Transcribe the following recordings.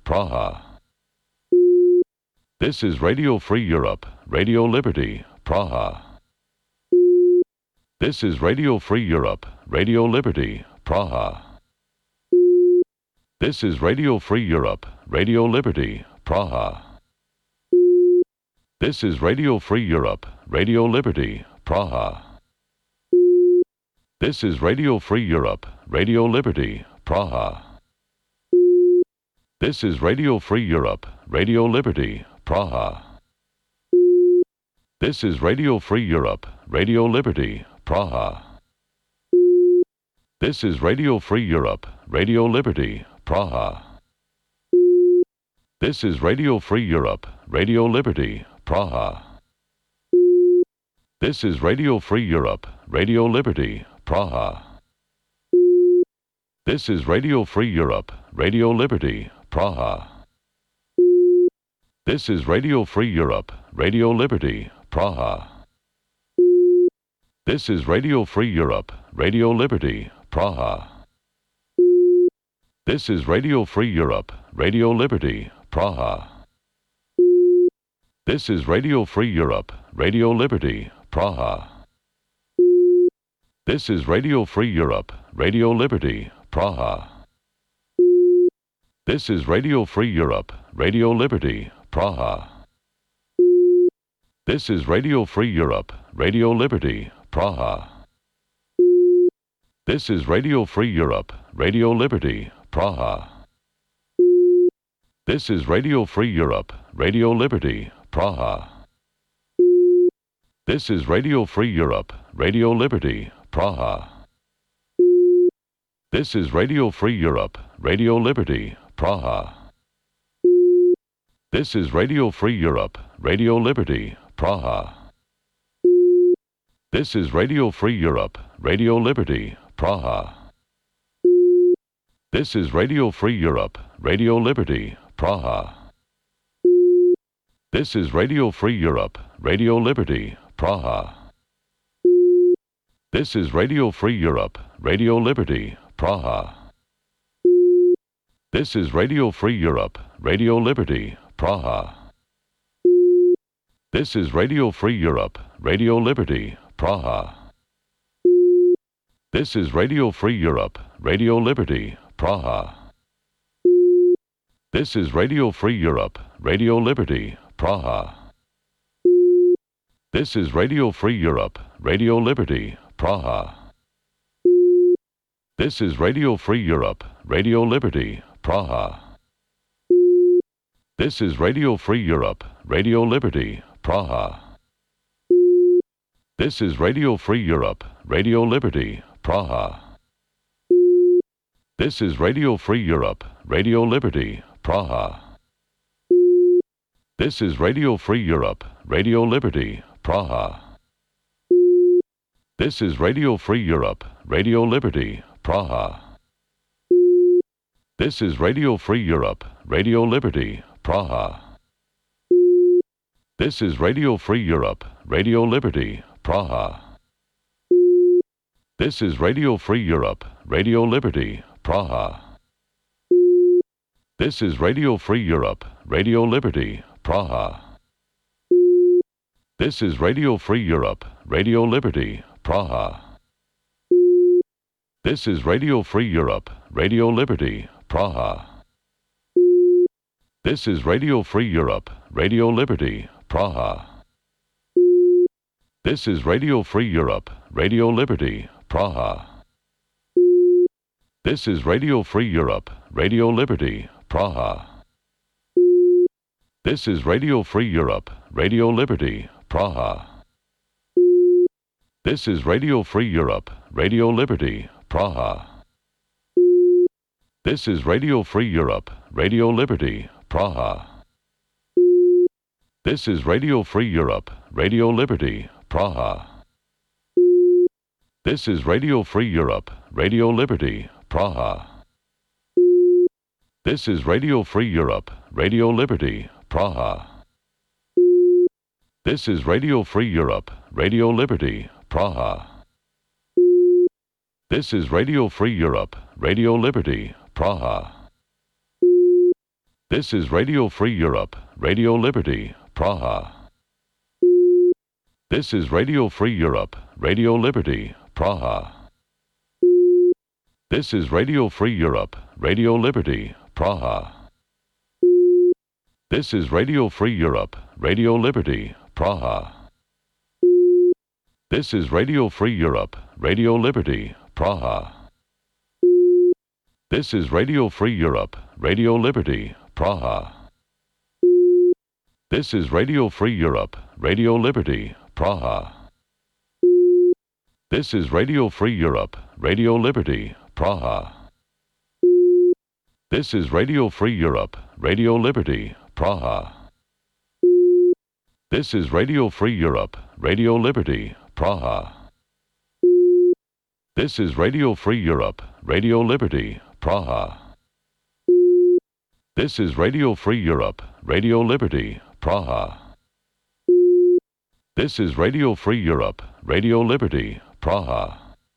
Praha. This is Radio Free Europe, Radio Liberty, Praha. This is Radio Free Europe, Radio Liberty, Praha. This is Radio Free Europe, Radio Liberty, Praha. This is Radio Free Europe, Radio Liberty, Praha. This is Radio Free Europe, Radio Liberty, Praha. This is Radio Free Europe, Radio Liberty, Praha. This is Radio Free Europe, Radio Liberty, Praha. This is Radio Free Europe, Radio Liberty, Praha. This is Radio Free Europe, Radio Liberty, Praha. This is Radio Free Europe, Radio Liberty, Praha. This is Radio Free Europe, Radio Liberty, Praha. This is Radio Free Europe, Radio Liberty, Praha. This is Radio Free Europe, Radio Liberty, Praha. This is Radio Free Europe, Radio Liberty, Praha. This is Radio Free Europe, Radio Liberty, Praha. This is Radio Free Europe, Radio Liberty, Praha. This is Radio Free Europe, Radio Liberty, Praha. This is Radio Free Europe, Radio Liberty, Praha. This is Radio Free Europe, Radio Liberty, Praha. This is Radio Free Europe, Radio Liberty, Praha. This is Radio Free Europe, Radio Liberty, Praha. This is Radio Free Europe, Radio Liberty, Praha. This is Radio Free Europe, Radio Liberty, Praha. This is Radio Free Europe, Radio Liberty, Praha. This is Radio Free Europe, Radio Liberty, Praha. This is Radio Free Europe, Radio Liberty, Praha. This is Radio Free Europe, Radio Liberty, Praha. This is Radio Free Europe, Radio Liberty, Praha. This is Radio Free Europe, Radio Liberty, Praha. This is Radio Free Europe, Radio Liberty, Praha. This is Radio Free Europe, Radio Liberty, Praha. This is Radio Free Europe, Radio Liberty, Praha. This is Radio Free Europe, Radio Liberty, Praha. This is Radio Free Europe, Radio Liberty, Praha. This is Radio Free Europe, Radio Liberty, Praha. This is Radio Free Europe, Radio Liberty, Praha. This is Radio Free Europe, Radio Liberty, Praha. This is Radio Free Europe, Radio Liberty, Praha. This is Radio Free Europe, Radio Liberty, Praha. This is Radio Free Europe, Radio Liberty, Praha. This is Radio Free Europe, Radio Liberty, Praha. This is Radio Free Europe, Radio Liberty, Praha. This is Radio Free Europe, Radio Liberty, Praha. This is Radio Free Europe, Radio Liberty, Praha. This is Radio Free Europe, Radio Liberty, Praha. This is Radio Free Europe, Radio Liberty, Praha. This is Radio Free Europe, Radio Liberty, Praha. This is Radio Free Europe, Radio Liberty, Praha. This is Radio Free Europe, Radio Liberty, Praha. This is Radio Free Europe, Radio Liberty, Praha. This is Radio Free Europe, Radio Liberty, Praha. This is Radio Free Europe, Radio Liberty, Praha. This is Radio Free Europe, Radio Liberty, Praha. This is Radio Free Europe, Radio Liberty, Praha. This is Radio Free Europe, Radio Liberty, Praha. This is Radio Free Europe, Radio Liberty, Praha. This is Radio Free Europe, Radio Liberty, Praha. This is Radio Free Europe, Radio Liberty, Praha. This is Radio Free Europe, Radio Liberty, Praha. This is Radio Free Europe, Radio Liberty, Praha. This is Radio Free Europe, Radio Liberty, Praha. This is Radio Free Europe, Radio Liberty, Praha. This is Radio Free Europe, Radio Liberty, Praha. This is Radio Free Europe, Radio Liberty, Praha. This is Radio Free Europe, Radio Liberty, Praha. This is Radio Free Europe, Radio Liberty, Praha. This is Radio Free Europe, Radio Liberty, Praha. This is Radio Free Europe, Radio Liberty, Praha.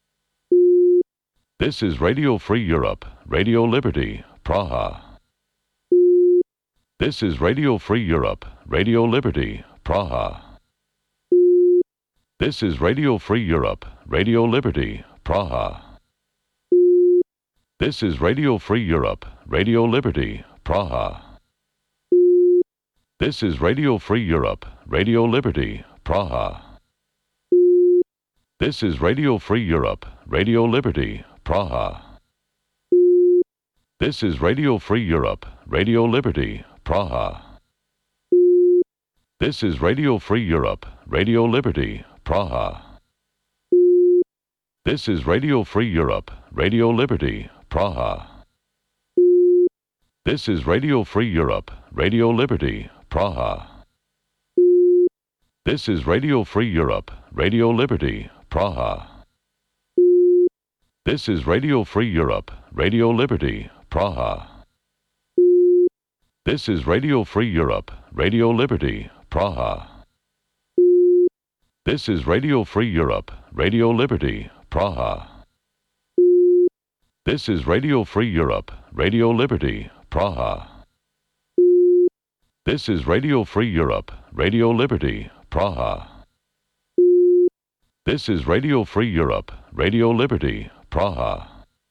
This is Radio Free Europe, Radio Liberty, Praha. This is Radio Free Europe, Radio Liberty, Praha. This is Radio Free Europe, Radio Liberty, Praha. This is Radio Free Europe, Radio Liberty, Praha. This is Radio Free Europe, Radio Liberty, Praha. This is Radio Free Europe, Radio Liberty, Praha. This is Radio Free Europe, Radio Liberty, Praha. This is Radio Free Europe, Radio Liberty, Praha. This is Radio Free Europe, Radio Liberty, Praha. This is Radio Free Europe, Radio Liberty, Praha. This is Radio Free Europe, Radio Liberty, Praha. This is Radio Free Europe, Radio Liberty, Praha. This is Radio Free Europe, Radio Liberty, Praha. This is Radio Free Europe, Radio Liberty, Praha. This is Radio Free Europe, Radio Liberty, Praha. This is Radio Free Europe, Radio Liberty, Praha. This is Radio Free Europe, Radio Liberty, Praha.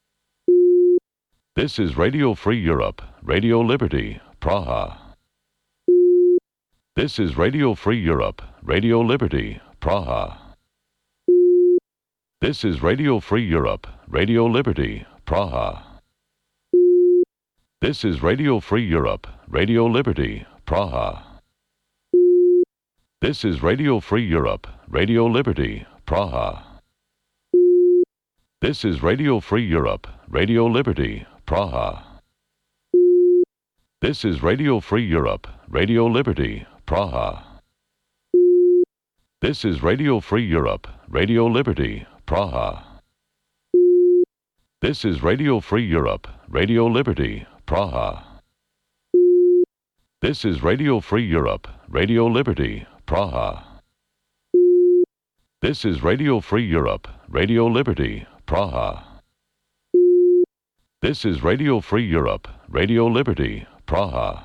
This is Radio Free Europe, Radio Liberty, Praha. This is Radio Free Europe, Radio Liberty, Praha. This is Radio Free Europe, Radio Liberty, Praha. This is Radio Free Europe, Radio Liberty, Praha. This is Radio Free Europe, Radio Liberty, Praha. This is Radio Free Europe, Radio Liberty, Praha. This is Radio Free Europe, Radio Liberty, Praha. This is Radio Free Europe, Radio Liberty, Praha. This is Radio Free Europe, Radio Liberty, Praha. This is Radio Free Europe, Radio Liberty, Praha. This is Radio Free Europe, Radio Liberty, Praha. This is Radio Free Europe, Radio Liberty, Praha.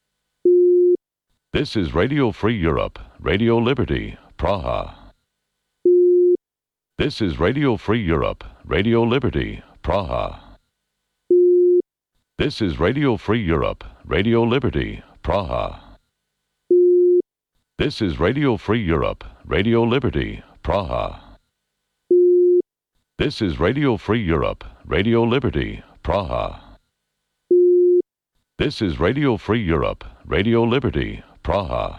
This is Radio Free Europe, Radio Liberty, Praha. This is Radio Free Europe, Radio Liberty, Praha. This is Radio Free Europe, Radio Liberty, Praha. This is Radio Free Europe, Radio Liberty, Praha. This is Radio Free Europe, Radio Liberty, Praha. This is Radio Free Europe, Radio Liberty, Praha.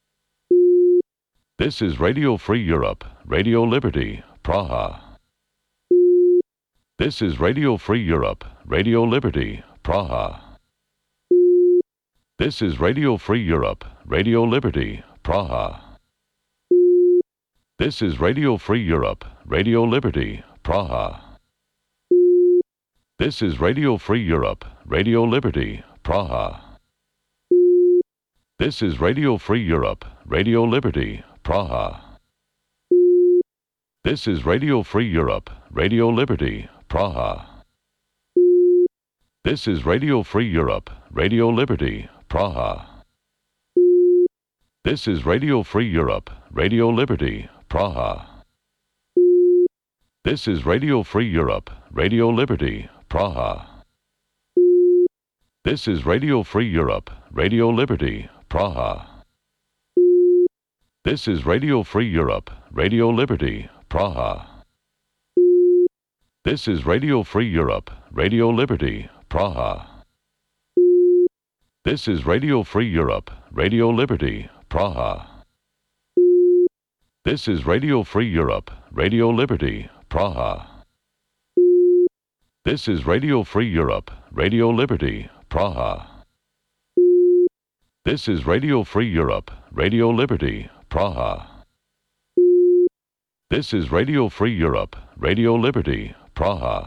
This is Radio Free Europe, Radio Liberty, Praha. This is Radio Free Europe, Radio Liberty, Praha. This is Radio Free Europe, Radio Liberty, Praha. This is Radio Free Europe, Radio Liberty, Praha. This is Radio Free Europe, Radio Liberty, Praha. This is Radio Free Europe, Radio Liberty, Praha. This is Radio Free Europe, Radio Liberty, Praha. This is Radio Free Europe, Radio Liberty, Praha. This is Radio Free Europe, Radio Liberty, Praha. This is Radio Free Europe, Radio Liberty, Praha. This is Radio Free Europe, Radio Liberty, Praha. This is Radio Free Europe, Radio Liberty, Praha. This is Radio Free Europe, Radio Liberty, Praha. This is Radio Free Europe, Radio Liberty, Praha. This is Radio Free Europe, Radio Liberty, Praha. This is Radio Free Europe, Radio Liberty, Praha. This is Radio Free Europe, Radio Liberty, Praha. This is Radio Free Europe, Radio Liberty, Praha.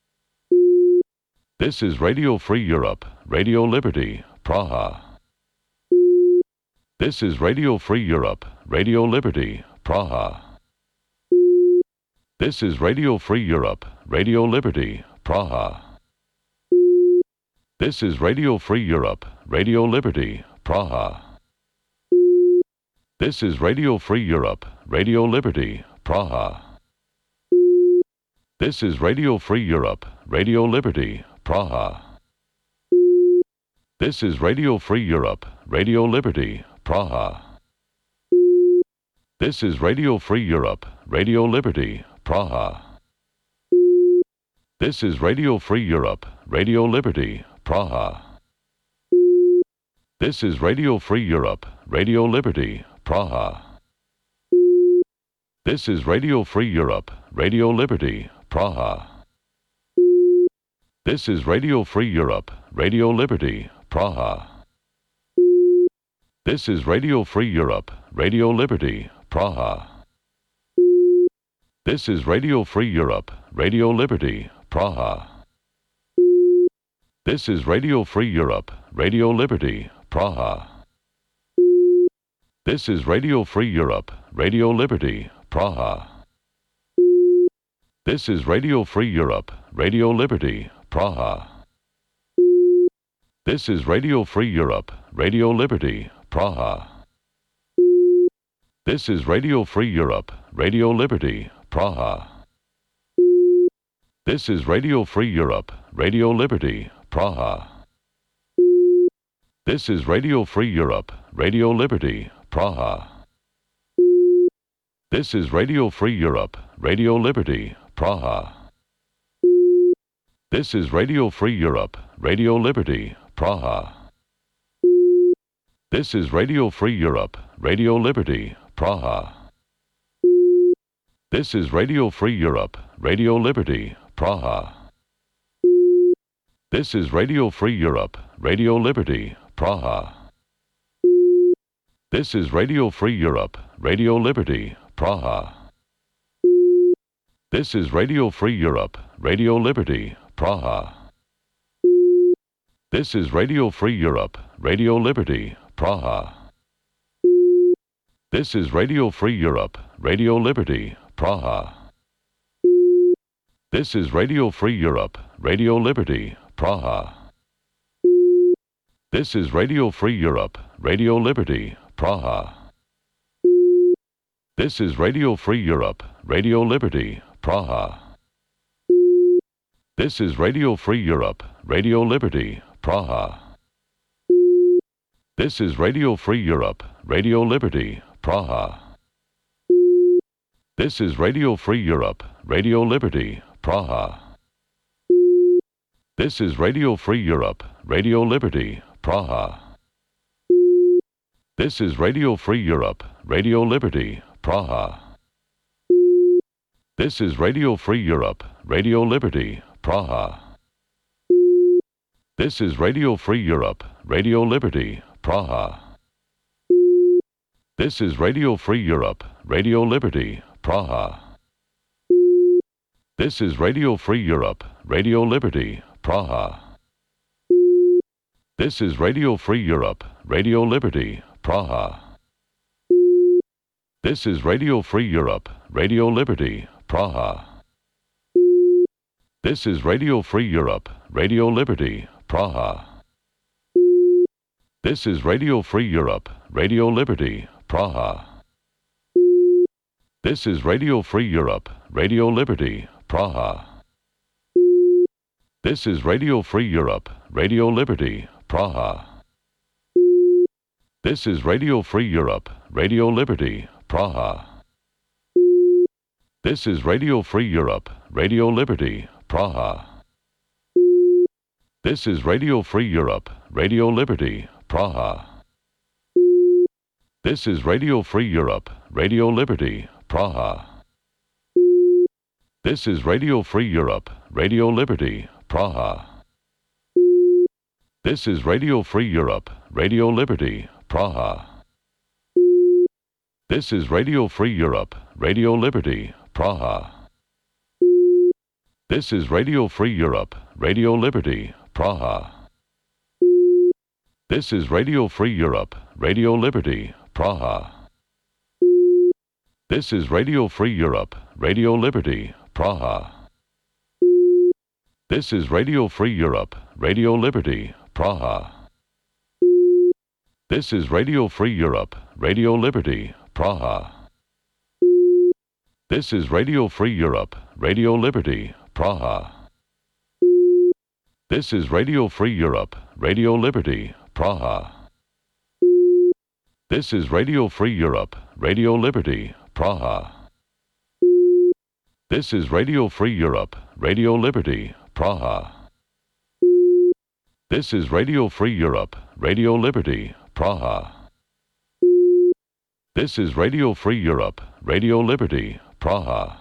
This is Radio Free Europe, Radio Liberty, Praha. This is Radio Free Europe, Radio Liberty, Praha. This is Radio Free Europe, Radio Liberty, Praha. This is Radio Free Europe, Radio Liberty, Praha. This is Radio Free Europe, Radio Liberty, Praha. This is Radio Free Europe, Radio Liberty, Praha. This is Radio Free Europe, Radio Liberty, Praha. This is Radio Free Europe, Radio Liberty, Praha. This is Radio Free Europe, Radio Liberty, Praha. This is Radio Free Europe, Radio Liberty, Praha. This is Radio Free Europe, Radio Liberty, Praha. This is Radio Free Europe, Radio Liberty, Praha. This is Radio Free Europe, Radio Liberty, Praha. This is Radio Free Europe, Radio Liberty, Praha. This is Radio Free Europe, Radio Liberty, Praha. This is Radio Free Europe, Radio Liberty, Praha. This is Radio Free Europe, Radio Liberty, Praha. This is Radio Free Europe, Radio Liberty, Praha. This is Radio Free Europe, Radio Liberty, Praha. This is Radio Free Europe, Radio Liberty, Praha. This is Radio Free Europe, Radio Liberty, Praha. This is Radio Free Europe, Radio Liberty, Praha. This is Radio Free Europe, Radio Liberty, Praha. This is Radio Free Europe, Radio Liberty, Praha. This is Radio Free Europe, Radio Liberty, Praha. This is Radio Free Europe, Radio Liberty, Praha. This is Radio Free Europe, Radio Liberty, Praha. This is Radio Free Europe, Radio Liberty, Praha. This is Radio Free Europe, Radio Liberty, Praha. This is Radio Free Europe, Radio Liberty, Praha. This is Radio Free Europe, Radio Liberty, Praha. This is Radio Free Europe, Radio Liberty, Praha. This is Radio Free Europe, Radio Liberty, Praha. This is Radio Free Europe, Radio Liberty, Praha. This is Radio Free Europe, Radio Liberty, Praha. This is Radio Free Europe, Radio Liberty, Praha. This is Radio Free Europe, Radio Liberty, Praha. This is Radio Free Europe, Radio Liberty, Praha. This is Radio Free Europe, Radio Liberty, Praha. This is Radio Free Europe, Radio Liberty, Praha. This is Radio Free Europe, Radio Liberty, Praha. This is Radio Free Europe, Radio Liberty, Praha. This is Radio Free Europe, Radio Liberty, Praha. This is Radio Free Europe, Radio Liberty, Praha. This is Radio Free Europe, Radio Liberty, Praha. This is Radio Free Europe, Radio Liberty, Praha. This is Radio Free Europe, Radio Liberty, Praha. This is Radio Free Europe, Radio Liberty, Praha. This is Radio Free Europe, Radio Liberty, Praha. This is Radio Free Europe, Radio Liberty, Praha. This is Radio Free Europe, Radio Liberty, Praha. This is Radio Free Europe, Radio Liberty, Praha. This is Radio Free Europe, Radio Liberty, Praha. This is Radio Free Europe, Radio Liberty, Praha. This is Radio Free Europe, Radio Liberty, Praha. This is Radio Free Europe, Radio Liberty, Praha. This is Radio Free Europe, Radio Liberty, Praha. This is Radio Free Europe, Radio Liberty, Praha. This is Radio Free Europe, Radio Liberty, Praha. This is Radio Free Europe, Radio Liberty, Praha. This is Radio Free Europe, Radio Liberty, Praha. This is Radio Free Europe, Radio Liberty, Praha. This is Radio Free Europe, Radio Liberty, Praha. This is Radio Free Europe, Radio Liberty, Praha. This is Radio Free Europe, Radio Liberty, Praha. This is Radio Free Europe, Radio Liberty, Praha.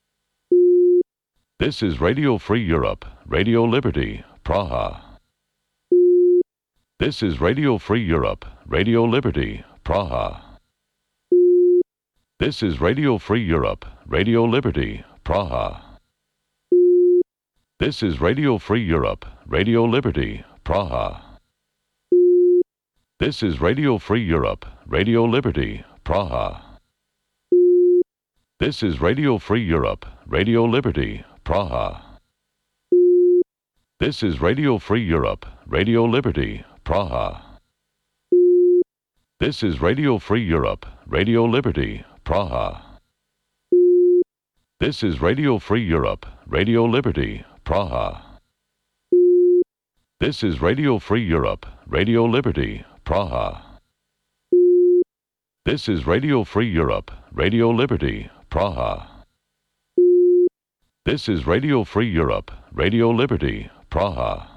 This is Radio Free Europe, Radio Liberty, Praha. This is Radio Free Europe, Radio Liberty, Praha. This is Radio Free Europe, Radio Liberty, Praha. This is Radio Free Europe, Radio Liberty, Praha. This is Radio Free Europe, Radio Liberty, Praha. This is Radio Free Europe, Radio Liberty, Praha. This is Radio Free Europe, Radio Liberty, Praha. This is Radio Free Europe, Radio Liberty, Praha. This is Radio Free Europe, Radio Liberty, Praha. This is Radio Free Europe, Radio Liberty, Praha. This is Radio Free Europe, Radio Liberty, Praha. This is Radio Free Europe, Radio Liberty, Praha.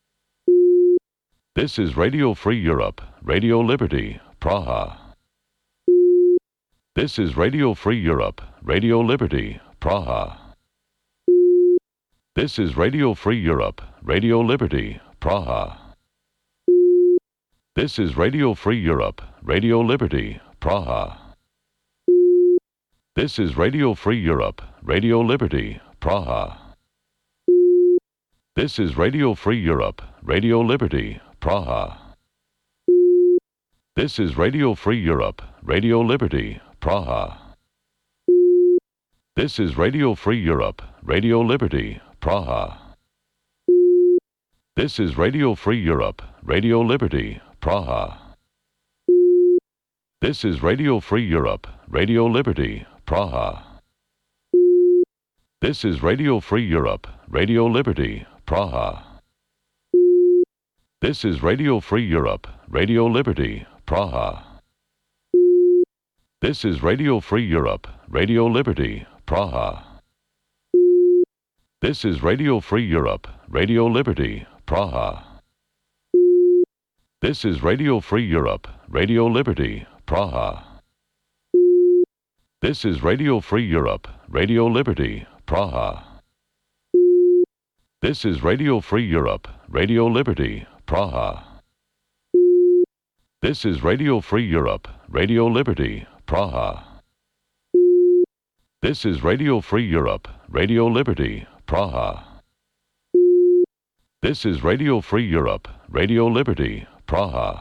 This is Radio Free Europe, Radio Liberty, Praha. This is Radio Free Europe, Radio Liberty, Praha. This is Radio Free Europe, Radio Liberty, Praha. This is Radio Free Europe, Radio Liberty, Praha. This is Radio Free Europe, Radio Liberty, Praha. This is Radio Free Europe, Radio Liberty, Praha. This is Radio Free Europe, Radio Liberty, Praha. This is Radio Free Europe, Radio Liberty, Praha. This is Radio Free Europe, Radio Liberty, Praha. This is Radio Free Europe, Radio Liberty, Praha. This is Radio Free Europe, Radio Liberty, Praha. This is Radio Free Europe, Radio Liberty, Praha. This is Radio Free Europe, Radio Liberty, Praha. This is Radio Free Europe, Radio Liberty, Praha. This is Radio Free Europe, Radio Liberty, Praha. This is Radio Free Europe, Radio Liberty, Praha. This is Radio Free Europe, Radio Liberty, Praha. This is Radio Free Europe, Radio Liberty, Praha. This is Radio Free Europe, Radio Liberty, Praha. This is Radio Free Europe, Radio Liberty, Praha.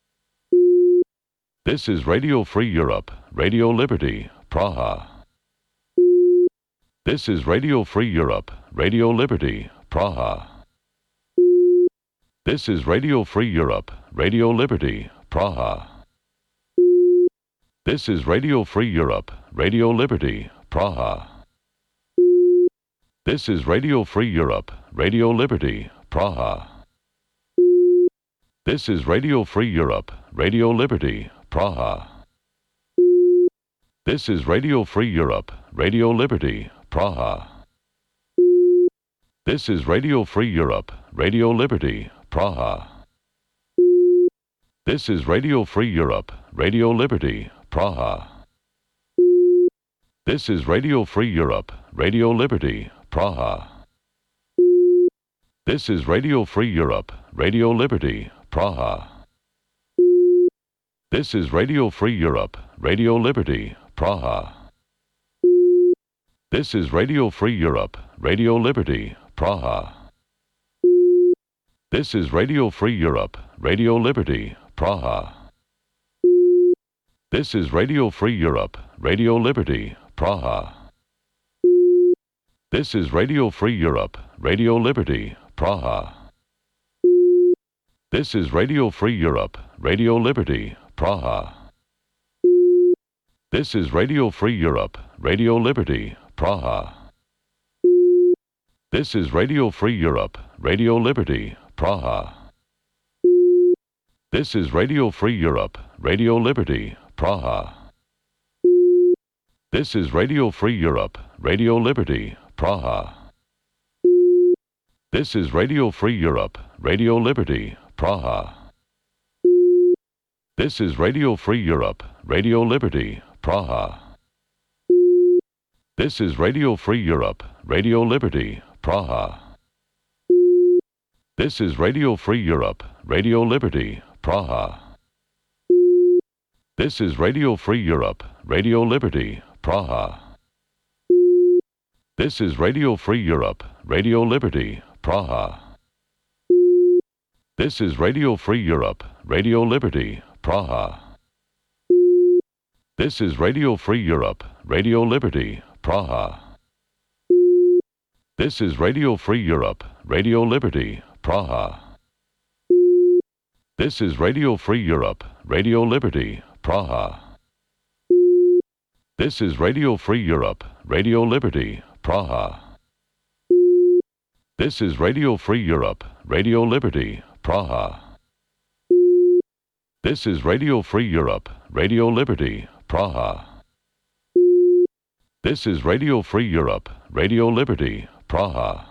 This is Radio Free Europe, Radio Liberty, Praha. This is Radio Free Europe, Radio Liberty, Praha. This is Radio Free Europe, Radio Liberty, Praha. This is Radio Free Europe, Radio Liberty, Praha. This is Radio Free Europe, Radio Liberty, Praha. This is Radio Free Europe, Radio Liberty, Praha. This is Radio Free Europe, Radio Liberty, Praha. This is Radio Free Europe, Radio Liberty, Praha. This is Radio Free Europe, Radio Liberty, Praha. This is Radio Free Europe, Radio Liberty, Praha. This is Radio Free Europe, Radio Liberty, Praha. This is Radio Free Europe, Radio Liberty, Praha. This is Radio Free Europe, Radio Liberty, Praha. This is Radio Free Europe, Radio Liberty, Praha. This is Radio Free Europe, Radio Liberty, Praha. This is Radio Free Europe, Radio Liberty, Praha. This is Radio Free Europe, Radio Liberty, Praha. This is Radio Free Europe, Radio Liberty, Praha. This is Radio Free Europe, Radio Liberty, Praha. This is Radio Free Europe, Radio Liberty, Praha. This is Radio Free Europe, Radio Liberty, Praha. This is Radio Free Europe, Radio Liberty, Praha. This is Radio Free Europe, Radio Liberty, Praha. This is Radio Free Europe, Radio Liberty, Praha. This is Radio Free Europe, Radio Liberty, Praha. This is Radio Free Europe, Radio Liberty, Praha. This is Radio Free Europe, Radio Liberty, Praha. This is Radio Free Europe, Radio Liberty, Praha. This is Radio Free Europe, Radio Liberty, Praha. This is Radio Free Europe, Radio Liberty, Praha. This is Radio Free Europe, Radio Liberty, Praha. This is Radio Free Europe, Radio Liberty, Praha. This is Radio Free Europe, Radio Liberty, Praha. This is Radio Free Europe, Radio Liberty, Praha. This is Radio Free Europe, Radio Liberty, Praha.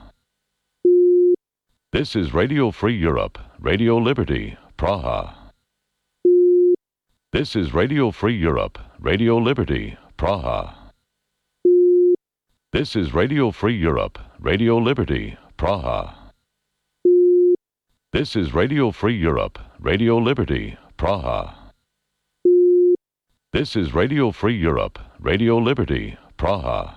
This is Radio Free Europe, Radio Liberty, Praha. This is Radio Free Europe, Radio Liberty, Praha. This is Radio Free Europe, Radio Liberty, Praha. This is Radio Free Europe, Radio Liberty, Praha. This is Radio Free Europe, Radio Liberty, Praha.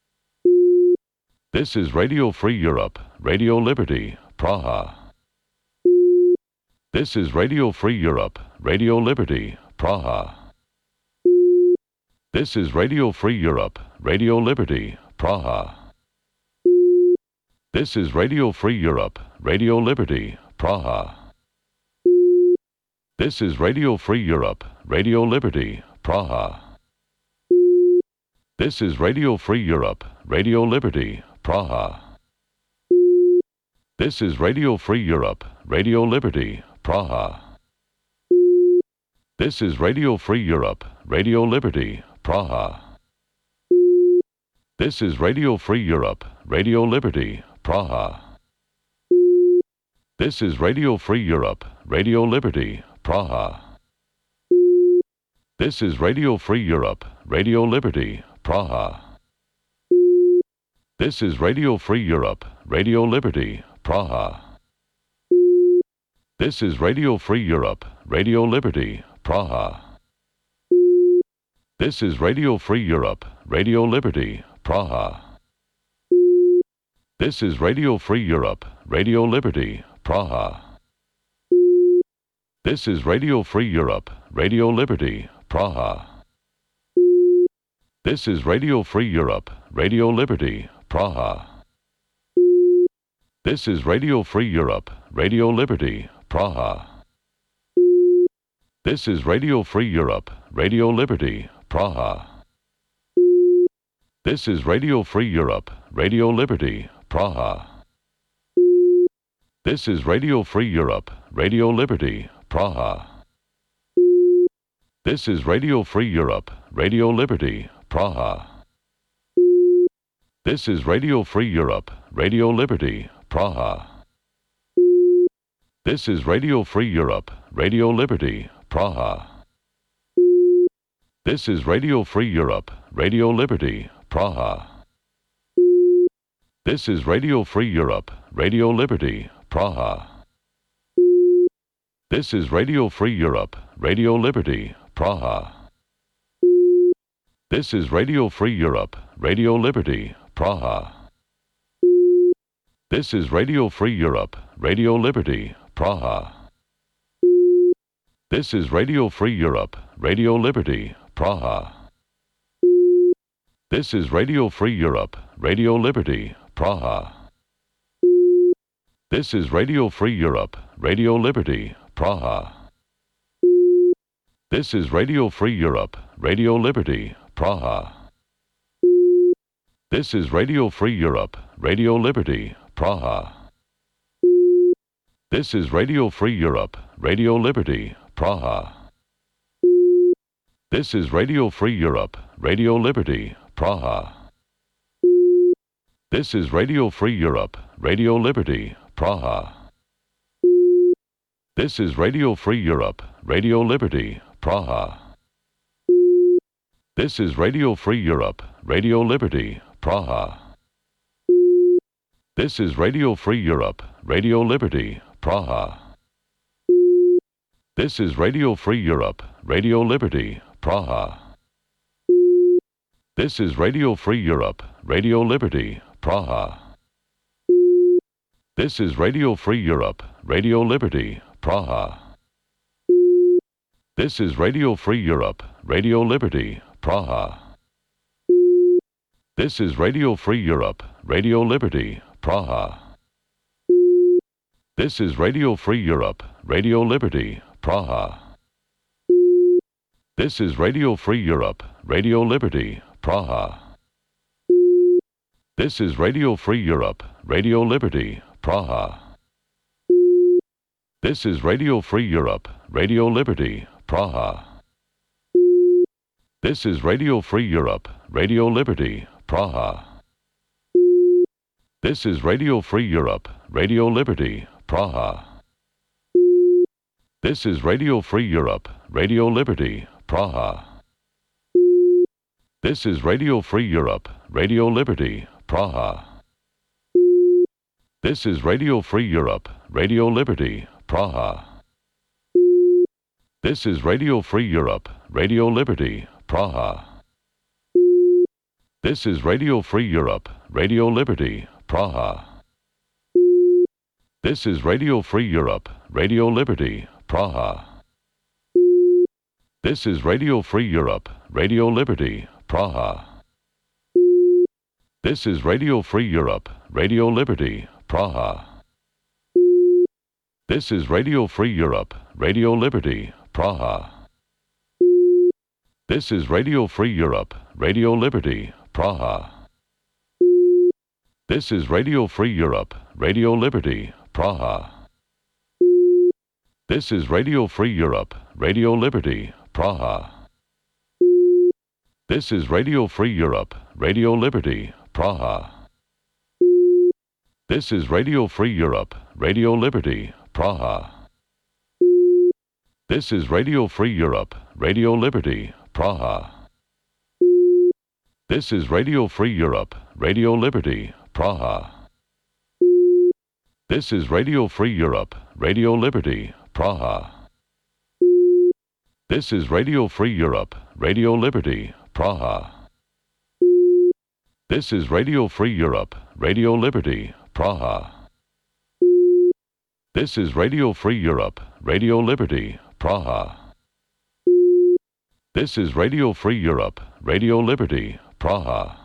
This is Radio Free Europe, Radio Liberty, Praha. This is Radio Free Europe, Radio Liberty, Praha. This is Radio Free Europe, Radio Liberty, Praha. This is Radio Free Europe, Radio Liberty, Praha. This is Radio Free Europe, Radio Liberty, Praha. This is Radio Free Europe, Radio Liberty, Praha. This is Radio Free Europe, Radio Liberty, Praha. This is Radio Free Europe, Radio Liberty, Praha. This is Radio Free Europe, Radio Liberty, Praha. This is Radio Free Europe, Radio Liberty, Praha. This is Radio Free Europe, Radio Liberty, Praha. This is Radio Free Europe, Radio Liberty, Praha. This is Radio Free Europe, Radio Liberty, Praha. This is Radio Free Europe, Radio Liberty, Praha. This is Radio Free Europe, Radio Liberty, Praha. This is Radio Free Europe, Radio Liberty, Praha. This is Radio Free Europe, Radio Liberty, Praha. This is Radio Free Europe, Radio Liberty, Praha. This is Radio Free Europe, Radio Liberty, Praha. This is Radio Free Europe, Radio Liberty, Praha. This is Radio Free Europe, Radio Liberty, Praha. This is Radio Free Europe, Radio Liberty, Praha. This is Radio Free Europe, Radio Liberty, Praha. This is Radio Free Europe, Radio Liberty, Praha. This is Radio Free Europe, Radio Liberty, Praha. This is Radio Free Europe, Radio Liberty, Praha. This is Radio Free Europe, Radio Liberty, Praha. This is Radio Free Europe, Radio Liberty, Praha. This is Radio Free Europe, Radio Liberty, Praha. This is Radio Free Europe, Radio Liberty, Praha. This is Radio Free Europe, Radio Liberty, Praha. This is Radio Free Europe, Radio Liberty, Praha. This is Radio Free Europe, Radio Liberty, Praha. This is Radio Free Europe, Radio Liberty, Praha. This is Radio Free Europe, Radio Liberty, Praha. This is Radio Free Europe, Radio Liberty, Praha. This is Radio Free Europe, Radio Liberty, Praha. This is Radio Free Europe, Radio Liberty, Praha. This is Radio Free Europe, Radio Liberty, Praha. This is Radio Free Europe, Radio Liberty, Praha. This is Radio Free Europe, Radio Liberty, Praha. This is Radio Free Europe, Radio Liberty, Praha. This is Radio Free Europe, Radio Liberty, Praha. This is Radio Free Europe, Radio Liberty, Praha. This is Radio Free Europe, Radio Liberty, Praha. This is Radio Free Europe, Radio Liberty, Praha. This is Radio Free Europe, Radio Liberty, Praha. This is Radio Free Europe, Radio Liberty, Praha. This is Radio Free Europe, Radio Liberty, Praha. This is Radio Free Europe, Radio Liberty, Praha. This is Radio Free Europe, Radio Liberty, Praha. This is Radio Free Europe, Radio Liberty, Praha. This is Radio Free Europe, Radio Liberty, Praha. This is Radio Free Europe, Radio Liberty, Praha. This is Radio Free Europe, Radio Liberty, Praha. This is Radio Free Europe, Radio Liberty, Praha. This is Radio Free Europe, Radio Liberty, Praha. This is Radio Free Europe, Radio Liberty, Praha. This is Radio Free Europe, Radio Liberty, Praha. This is Radio Free Europe, Radio Liberty, Praha. This is Radio Free Europe, Radio Liberty, Praha. This is Radio Free Europe, Radio Liberty, Praha. This is Radio Free Europe, Radio Liberty, Praha. This is Radio Free Europe, Radio Liberty, Praha. This is Radio Free Europe, Radio Liberty, Praha. This is Radio Free Europe, Radio Liberty, Praha. This is Radio Free Europe, Radio Liberty, Praha. This is Radio Free Europe, Radio Liberty, Praha. This is Radio Free Europe, Radio Liberty, Praha. This is Radio Free Europe, Radio Liberty, Praha. This is Radio Free Europe, Radio Liberty, Praha. This is Radio Free Europe, Radio Liberty, Praha.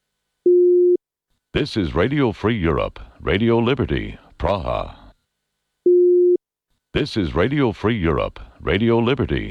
This is Radio Free Europe, Radio Liberty, Praha. This is Radio Free Europe, Radio Liberty,